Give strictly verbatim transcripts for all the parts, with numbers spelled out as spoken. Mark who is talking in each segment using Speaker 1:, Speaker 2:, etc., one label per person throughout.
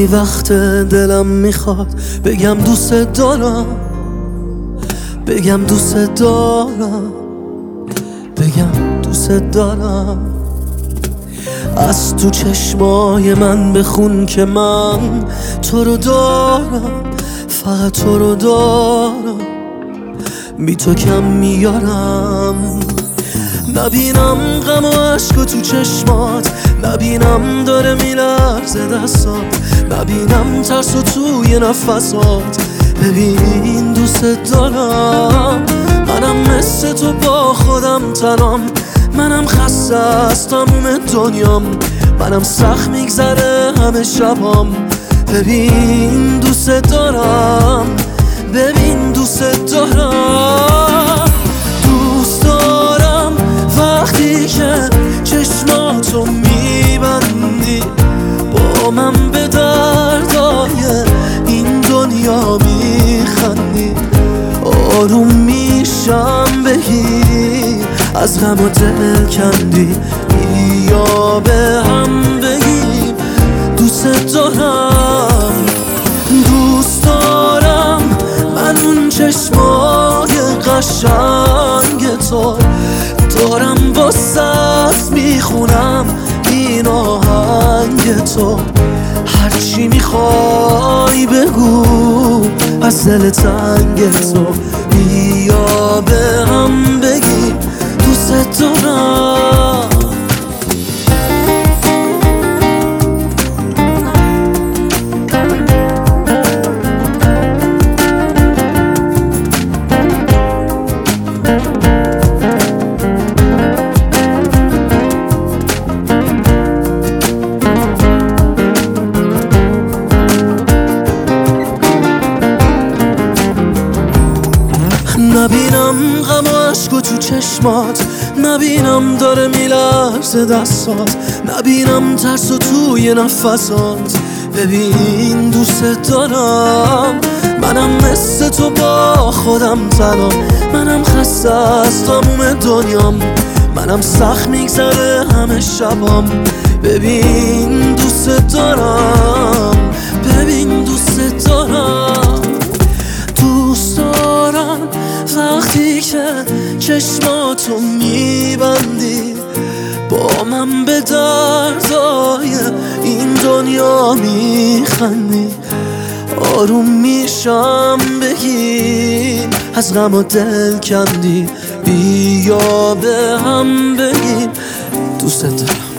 Speaker 1: خیلی وقت دلم میخواد بگم دوست دارم، بگم دوست دارم، بگم دوست دارم. از تو چشمای من بخون که من تو رو دارم، فقط تو رو دارم، بی تو کم میارم. نبینم غم و عشق تو چشمات، نبینم داره میلرزه دستات، نبینم ترس و توی نفسات. ببین دوست دارم، منم مثل تو با خودم تنام، منم خسته از تموم دنیام، منم سخت میگذره همه شبام. ببین دوست دارم، ببین دوست دارم، دوست دارم وقتی که چشماتو میبندی، با من به دردای این دنیا میخندی. آروم میشم بگی از غم و دل کندی، بیا به هم بگیم دوست دارم. دوست دارم من اون چشمای قشنگ تو دارم، واسه میخونم این آهنگ تو. هرچی میخوای بگو از دل تنگ تو، بیا به هم بگیم دوست دارم. نبینم غم و عشق تو چشمات، نبینم داره میلرزه دستات، نبینم ترس و توی نفسات. ببین دوست دارم، منم مثل تو با خودم تنام، منم خسته از تموم دنیام، منم سخت میگذره همه شبام. ببین دوست دارم، ببین دوست دارم، دوست دارم وقتی که چشماتو میبندی، با من به دردای این دنیا میخندی. آروم میشم بگی از غم و دل کندی، بیا به هم بگیم دوست دارم.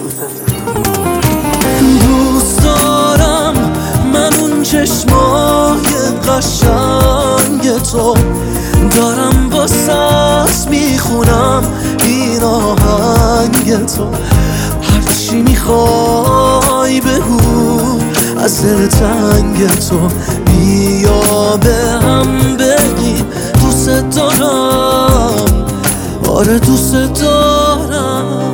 Speaker 1: دوست دارم من اون چشمای قشنگ تو دارم، واسه میخونم این آهنگ تو. هرچی میخوای بگو از دل تنگ تو، بیا به هم بگی دوست دارم، آره دوست دارم.